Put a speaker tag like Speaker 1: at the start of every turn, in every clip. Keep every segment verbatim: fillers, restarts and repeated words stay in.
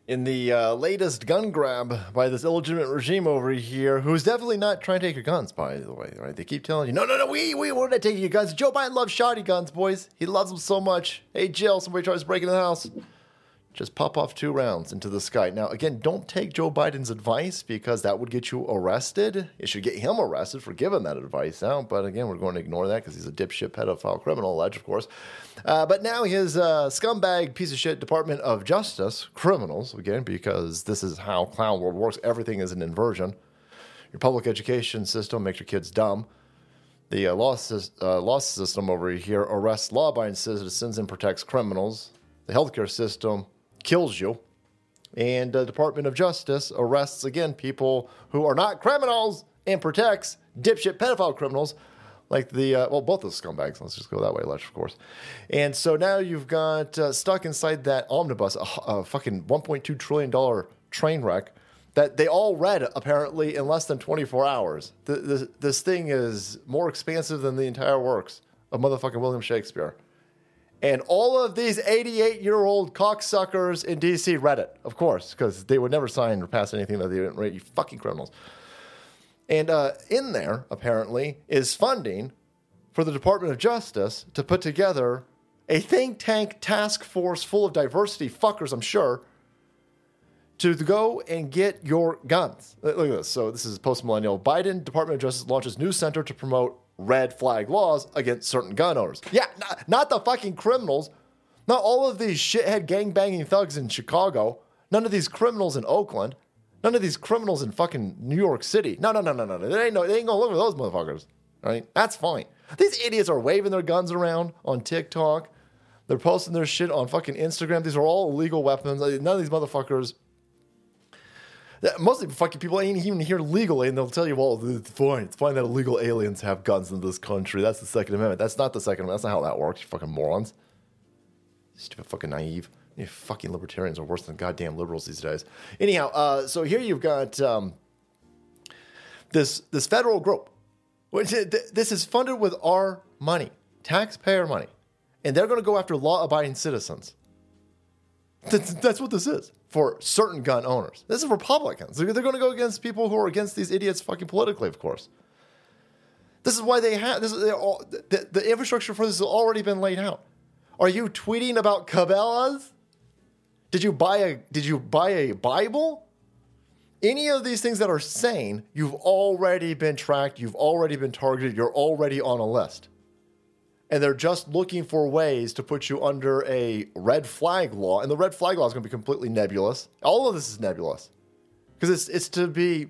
Speaker 1: in the uh, latest gun grab by this illegitimate regime over here, who's definitely not trying to take your guns, by the way, right? They keep telling you, no, no, no, we, we, we're not taking your guns. Joe Biden loves shoddy guns, boys. He loves them so much. Hey, Jill, somebody tries to break into the house. Just pop off two rounds into the sky. Now, again, don't take Joe Biden's advice because that would get you arrested. It should get him arrested for giving that advice out. But again, we're going to ignore that because he's a dipshit pedophile criminal, alleged, of course. Uh, but now his uh, scumbag piece of shit Department of Justice, criminals, again, because this is how clown world works. Everything is an inversion. Your public education system makes your kids dumb. The uh, law, uh, law system over here arrests law-abiding citizens and protects criminals. The healthcare system kills you, and the Department of Justice arrests, again, people who are not criminals and protects dipshit pedophile criminals like the, uh, well, both those scumbags. Let's just go that way, of course. And so now you've got uh, stuck inside that omnibus, a, a fucking one point two trillion dollars train wreck that they all read, apparently, in less than twenty-four hours. The, the, this thing is more expansive than the entire works of motherfucking William Shakespeare. And all of these eighty-eight-year-old cocksuckers in D C read it, of course, because they would never sign or pass anything that they didn't read, you fucking criminals. And uh, in there, apparently, is funding for the Department of Justice to put together a think tank task force full of diversity fuckers, I'm sure, to go and get your guns. Look at this. So this is post-millennial. Biden Department of Justice launches new center to promote red flag laws against certain gun owners. Yeah, not, not the fucking criminals. Not all of these shithead gangbanging thugs in Chicago. None of these criminals in Oakland. None of these criminals in fucking New York City. No, no, no, no, no. They ain't, no, they ain't gonna look for those motherfuckers. Right? That's fine. These idiots are waving their guns around on TikTok. They're posting their shit on fucking Instagram. These are all illegal weapons. None of these motherfuckers... Mostly fucking people ain't even here legally, and they'll tell you, well, it's fine. It's fine that illegal aliens have guns in this country. That's the Second Amendment. That's not the Second Amendment. That's not how that works, you fucking morons. Stupid fucking naive. You fucking libertarians are worse than goddamn liberals these days. Anyhow, uh, so here you've got um, this, this federal group. Which, this is funded with our money, taxpayer money. And they're going to go after law-abiding citizens. That's, that's what this is for certain gun owners. This is Republicans. They're, they're going to go against people who are against these idiots fucking politically, of course. This is why they have this. Is, all, the, the infrastructure for this has already been laid out. Are you tweeting about Cabela's? Did you buy a Did you buy a Bible? Any of these things that are sane, you've already been tracked. You've already been targeted. You're already on a list. And they're just looking for ways to put you under a red flag law. And the red flag law is going to be completely nebulous. All of this is nebulous. Because it's, it's to be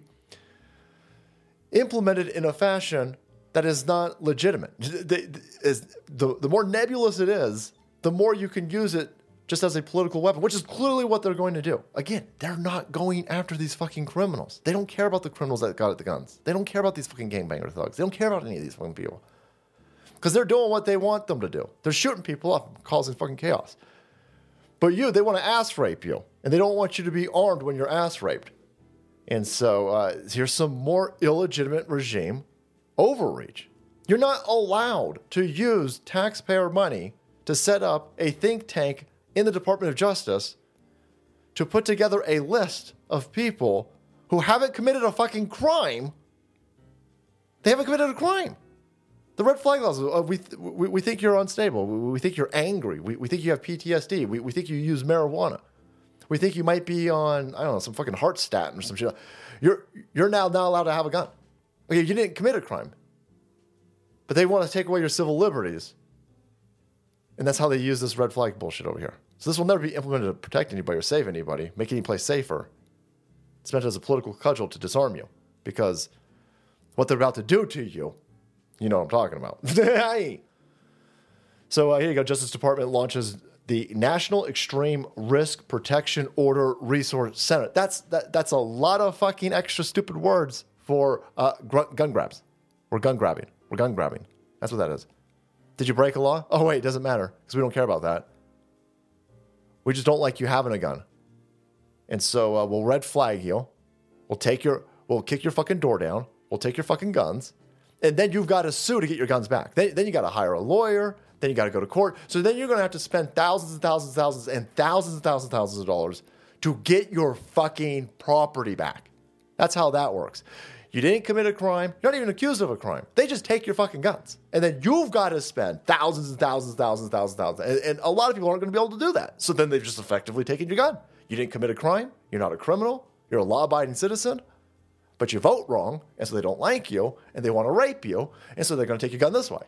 Speaker 1: implemented in a fashion that is not legitimate. The, the, the more nebulous it is, the more you can use it just as a political weapon, which is clearly what they're going to do. Again, they're not going after these fucking criminals. They don't care about the criminals that got at the guns. They don't care about these fucking gangbanger thugs. They don't care about any of these fucking people. Because they're doing what they want them to do. They're shooting people up, causing fucking chaos. But you, they want to ass rape you. And they don't want you to be armed when you're ass raped. And so uh, here's some more illegitimate regime overreach. You're not allowed to use taxpayer money to set up a think tank in the Department of Justice to put together a list of people who haven't committed a fucking crime. They haven't committed a crime. The red flag laws, uh, we, th- we we think you're unstable. We, we think you're angry. We, we think you have P T S D. We, we think you use marijuana. We think you might be on, I don't know, some fucking heart statin or some shit. You're, you're now not allowed to have a gun. Okay, you didn't commit a crime. But they want to take away your civil liberties. And that's how they use this red flag bullshit over here. So this will never be implemented to protect anybody or save anybody, make any place safer. It's meant as a political cudgel to disarm you. Because what they're about to do to you, you know what I'm talking about. So uh, here you go. Justice Department launches the National Extreme Risk Protection Order Resource Center. That's that, that's a lot of fucking extra stupid words for uh, gr- gun grabs. We're gun grabbing. We're gun grabbing. That's what that is. Did you break a law? Oh, wait, it doesn't matter because we don't care about that. We just don't like you having a gun. And so uh, we'll red flag you. We'll take your, we'll kick your fucking door down. We'll take your fucking guns. And then you've got to sue to get your guns back. Then, then you got to hire a lawyer. Then you got to go to court. So then you're going to have to spend thousands and thousands and thousands and thousands and thousands and thousands of dollars to get your fucking property back. That's how that works. You didn't commit a crime. You're not even accused of a crime. They just take your fucking guns. And then you've got to spend thousands and thousands, thousands, thousands, thousands. And, and a lot of people aren't going to be able to do that. So then they've just effectively taken your gun. You didn't commit a crime. You're not a criminal. You're a law-abiding citizen. But you vote wrong, and so they don't like you, and they want to rape you, and so they're going to take your gun this way.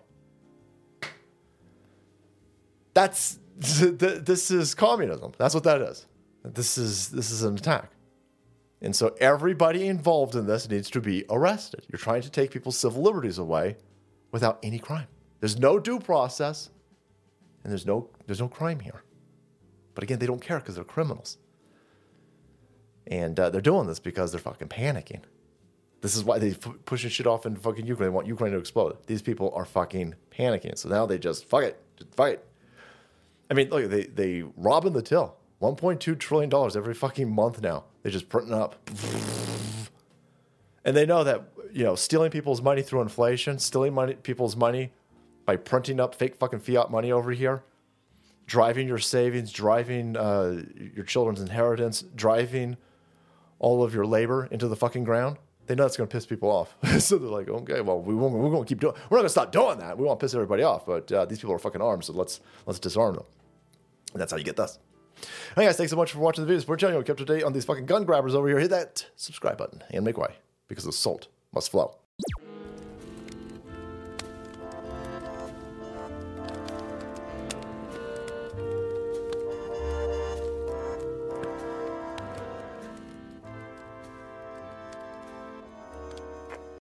Speaker 1: That's, this is communism. That's what that is. This is, this is an attack. And so everybody involved in this needs to be arrested. You're trying to take people's civil liberties away without any crime. There's no due process, and there's no there's no crime here. But again, they don't care because they're criminals. And uh, they're doing this because they're fucking panicking. This is why they're f- pushing shit off into fucking Ukraine. They want Ukraine to explode. These people are fucking panicking. So now they just, fuck it, just fuck it. I mean, look, they, they robbing the till. one point two trillion dollars every fucking month now. They're just printing up. And they know that, you know, stealing people's money through inflation, stealing money, people's money by printing up fake fucking fiat money over here, driving your savings, driving uh, your children's inheritance, driving all of your labor into the fucking ground. They know it's going to piss people off. So they're like, okay, well, we won't, we're going to keep doing, we're not going to stop doing that. We won't piss everybody off, but uh, these people are fucking armed, so let's let's disarm them. And that's how you get this. Hey guys, thanks so much for watching the video. Support channel, kept up to date on these fucking gun grabbers over here. Hit that subscribe button and make way, because the salt must flow.